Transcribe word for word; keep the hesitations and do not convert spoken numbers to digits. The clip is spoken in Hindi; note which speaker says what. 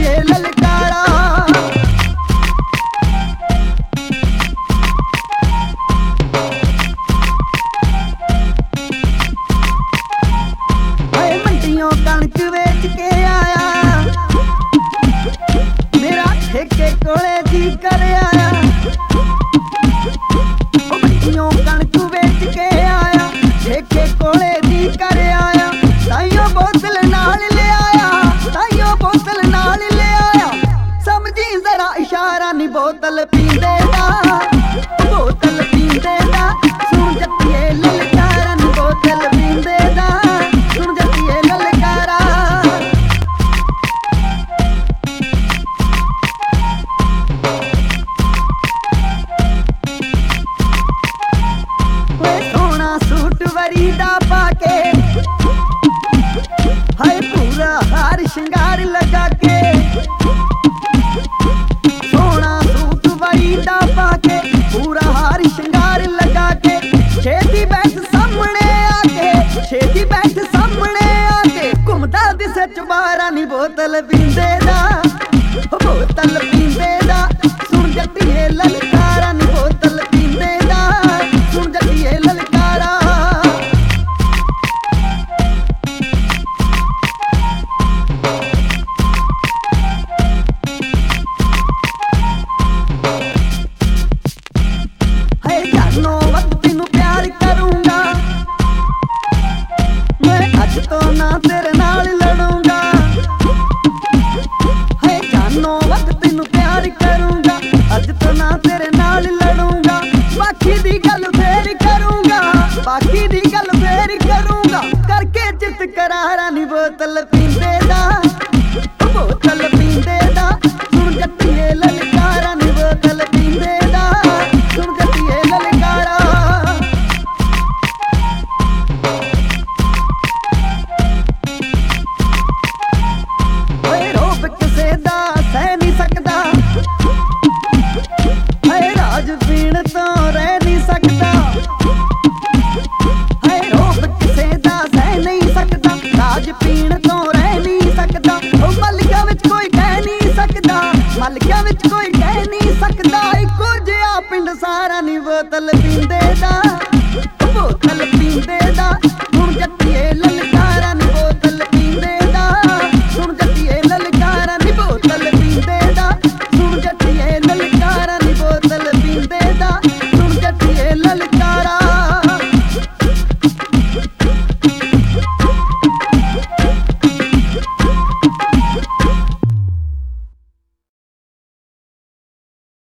Speaker 1: जट्टिए ललकारा। हाय मंडियों कणक बेच के आया, मेरा ठेके कोले जी कर आया। मंडियों कणक बेच के आया, ठेके कोले जी कर आया। ताइयों बोतल नाल ले आया, ताइयों बोतल नाल ले आया। समझी जरा इशारा नी बोतल पींदे दा, बोतल पींदे दा। सुन जट्टिए ललकारा नी बोतल पींदे दा, सुन जट्टिए ललकारा। ओए सोना सूट वरी दा पाके, हाय पूरा हार श्रृंगार लगा के। सोना सूट वरी दा पाके, पूरा हार श्रृंगार लगा के। छेती बैठ सामने आके, छेती बैठ सामने आके। घुमदा दिसे चबारा नी बोतल पींदे दा, बोतल पींदे दा। सुन जट्टिए ललकारा नी बोतल पींदे दा, सुन जट्टिए ललकारा। हाय जानो वक्त तेनू प्यार करूंगा, मैं अज तो ना तेरे नाल लड़ूंगा। हाय जानो वक्त तेनू प्यार करूंगा, अज तो ना तेरे नाल लड़ूंगा। बाकी दी गल फेर करूंगा, बाकी दी गल फेर करूंगा। करके चित करारा नी बोतल पींदे दा, बोतल पींदे दा। सुन जट्टिए ललकारा नी बोतल पींदे दा, सुन जट्टिए ललकारा। ओए रोब किसे दा सह नहीं सकदा, हाय राज पीण तो रह नहीं सकदा। हाय रोब किसे दा सह नहीं सकदा, राज पीण तो रह नहीं सकदा। ओ मलका विच कोई कह नहीं सकदा, मलका विच कोई कह नहीं सकदा। इको जिहा पिंड सारा नी बोतल पींदे